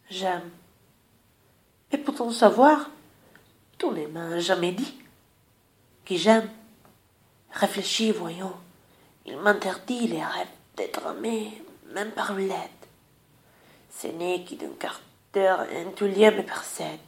J'aime. Et pour ton savoir, tu ne m'as jamais dit que j'aime. Réfléchis, voyons. Il m'interdit les rêves d'être aimé, même par une lettre. Ce n'est que d'un quart d'heure un tulier me précède.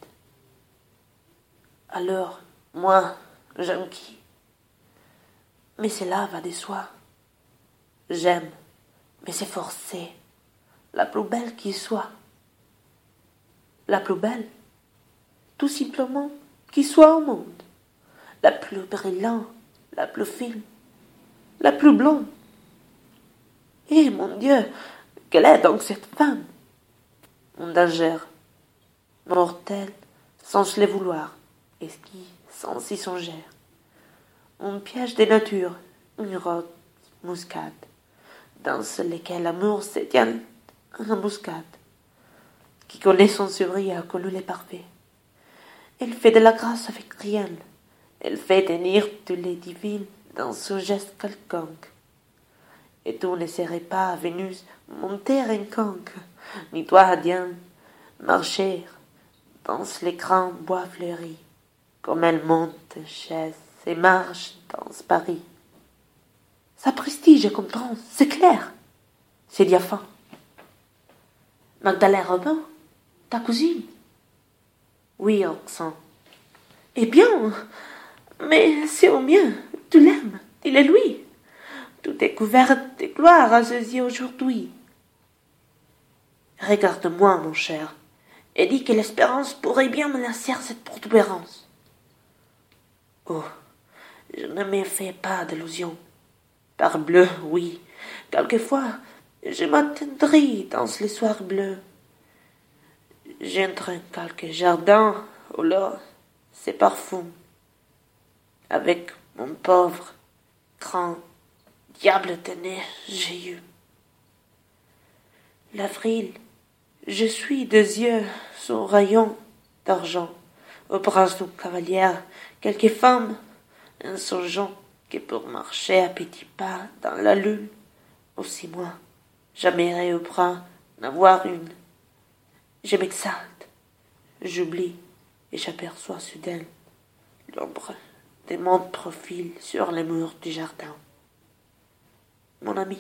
Alors, moi, j'aime qui? Mais cela va de soi. J'aime, mais c'est forcé. La plus belle qui soit. La plus belle, tout simplement, qui soit au monde. La plus brillante, la plus fine, la plus blonde. Eh mon Dieu, quelle est donc cette femme? Mon danger, mortel, sans se le vouloir, esquis, sans y songer. Un piège de nature, une rose muscade, dans lequel l'amour se tient en embuscade. Qui connaît son sourire a connu les parfaits. Elle fait de la grâce avec rien. Elle fait tenir tous les divines dans son geste quelconque. Et tu ne serais pas, Vénus, monter un conque, ni toi, Diane, marcher dans les grands bois fleuris, comme elle monte chaise et marche dans Paris. Sa prestige, je comprends, c'est clair, c'est diaphane. Magdalene Robin, ta cousine? Oui, Roxane. Eh bien, mais c'est au mieux, tu l'aimes, il est lui. Tout est couvert de gloire à ses yeux aujourd'hui. Regarde-moi, mon cher, et dis que l'espérance pourrait bien me laisser cette protubérance. Oh, je ne me fais pas d'illusions. Parbleu, oui, quelquefois, je m'attendris dans les soirs bleus. J'entre en quelque jardin où l'or se parfume. Avec mon pauvre, grand, diable tenez, j'ai eu. L'avril, je suis des yeux son rayon d'argent, au bras d'une cavalière, quelques femmes, un songeant que pour marcher à petits pas dans la lune, aussi moi, j'aimerais au bras n'avoir une. Je m'exalte, j'oublie, et j'aperçois soudain l'ombre de mon profil sur les murs du jardin. Mon ami,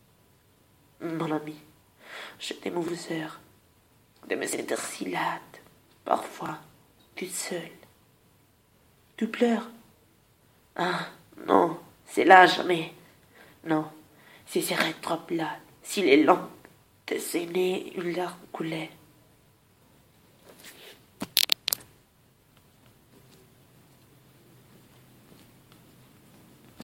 j'ai des mauvaises heures, de me sentir si laide, parfois, toute seule. Tu pleures? Ah, non, c'est là jamais. Non, ce serait trop plat si les lampes de une larme coulait.